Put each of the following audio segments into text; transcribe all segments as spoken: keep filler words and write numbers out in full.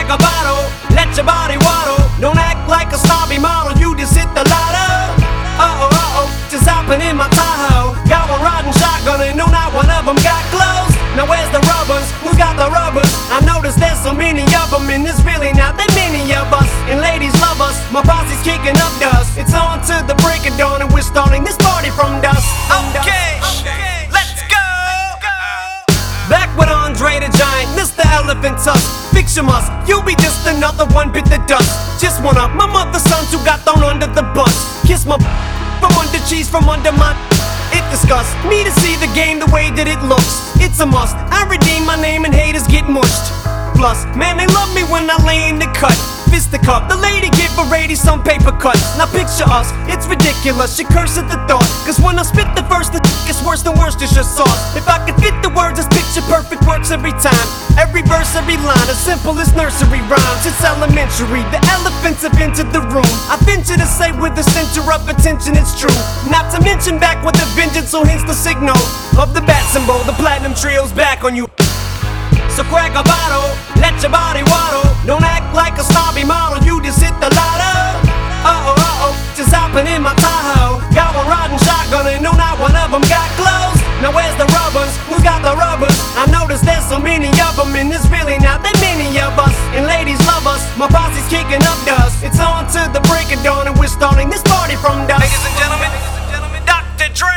crack a bottle, let your body waddle. Don't act like a snobby model, you just hit the lotto. Uh-oh, uh-oh, just hopping in my Tahoe. Got one riding shotgun and no, not one of them got clothes. Now where's the rubbers? Who's got the rubbers? I noticed there's so many of them, and there's really not that many of us. And ladies love us, my posse's kicking up dust. It's on to the break of dawn, and we're starting this party from dusk. Okay, okay, let's go. Back with Andre the Giant, Mister Elephant Tusk. Fix your must, you'll be just another one bit the dust. Just one of my mother's sons who got thrown under the bus. Kiss my from under cheese from under my. It disgusts me to see the game the way that it looks. It's a must, I redeem my name and haters get mushed. Plus, man, they love me when I lay in the cut. Fist the cup, the lady give a lady some paper cuts. Now picture us, it's ridiculous, she curse at the thought. Cause when I spit the verse, the it's worse than worse, it's just sauce. If I could fit the words, this picture perfect works every time. Every verse, every line, as simple as nursery rhymes. It's elementary, the elephants have entered the room. I venture to say with the center of attention it's true. Not to mention back with a vengeance, so hence the signal of the bat symbol. The platinum trio's back on you. So crack a bottle, let your body waddle. Don't act like a snobby model, you just hit the lotto. Uh-oh, uh-oh, just hopping in my Tahoe. Got one riding shotgun and no, not one of them got clothes. Now where's the rubbers? Who's got the rubbers? I noticed there's so many of them, and there's really not that many of us. And ladies love us, my posse's kicking up dust. It's on to the break of dawn, and we're starting this party from dusk. Ladies and gentlemen, Doctor Dre.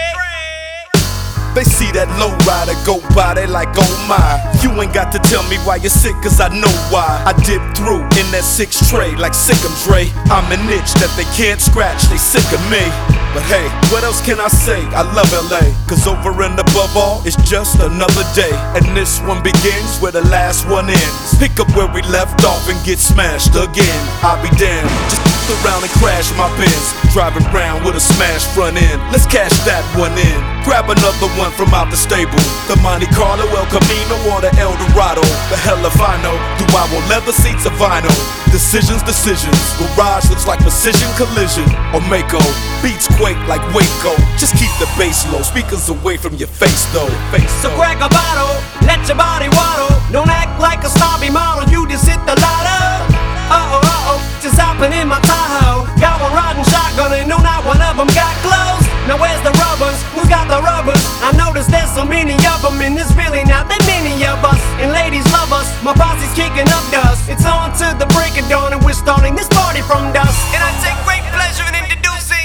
They see that low rider go by, they like, oh my. You ain't got to tell me why you're sick, cause I know why. I dip through in that six tray like Sick'em Dre. I'm an itch that they can't scratch, they sick of me. But hey, what else can I say? I love L A, cause over and above all, it's just another day. And this one begins where the last one ends. Pick up where we left off and get smashed again. I'll be damned, just around and crash my Benz. Driving around with a smashed front end. Let's cash that one in. Grab another one from out the stable. The Monte Carlo, El Camino, or the El Dorado. The hell if I know. Do I want leather seats or vinyl? Decisions, decisions. Garage looks like precision collision. Or Mako. Beats quake like Waco. Just keep the bass low. Speakers away from your face though. Face so crack a bottle, let your body waddle. Don't act like a snobby model, you just hit the lotto. Uh-oh, uh-oh, just hopping in my Tahoe. Got one riding shotgun and no, not one of them got clothes. Now where's the rubbers? Who's got the rubbers? I noticed there's so many of them, and there's really not that many of us. And ladies love us, my posse's kicking up dust. It's on to the break of dawn, and we're starting this party from dusk. And I take great pleasure in introducing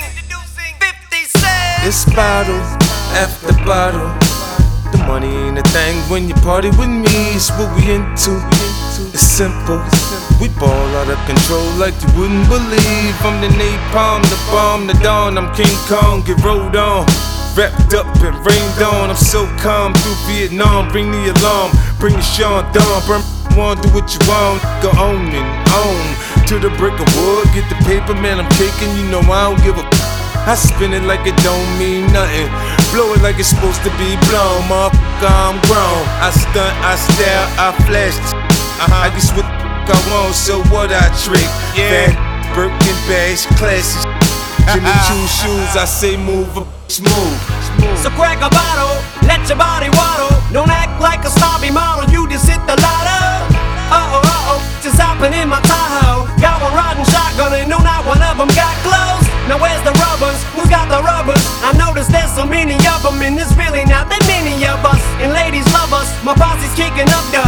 fifty Cent. It's bottle after bottle. The money ain't a thing when you party with me. It's what we into. It's simple. We ball out of control like you wouldn't believe. I'm the napalm, the bomb, the dawn. I'm King Kong, get rolled on. Wrapped up and rained on. I'm so calm through Vietnam. Bring the alarm, bring the Sean Dawn. Burn one, do what you want. Go on and on to the brick of wood. Get the paper, man, I'm caking. You know I don't give a I spin it like it don't mean nothing. Blow it like it's supposed to be blown. Motherfucker, I'm grown. I stunt, I style, I flash. Uh-huh. I guess what the I want, so what I trick. Yeah. Bad Birkin bags, classy. Jimmy Choo shoes, I say move, smooth. So crack a bottle, let your body waddle. Don't act like a snobby model, you just hit the lotto. Uh-oh, uh-oh, just hopping in my Tahoe. Got one riding shotgun and no, not one of them got clothes. Now where's the rubbers? Who's got the rubbers? I noticed there's so many of them, and there's really not that many of us. And ladies love us, my posse's kicking up dust.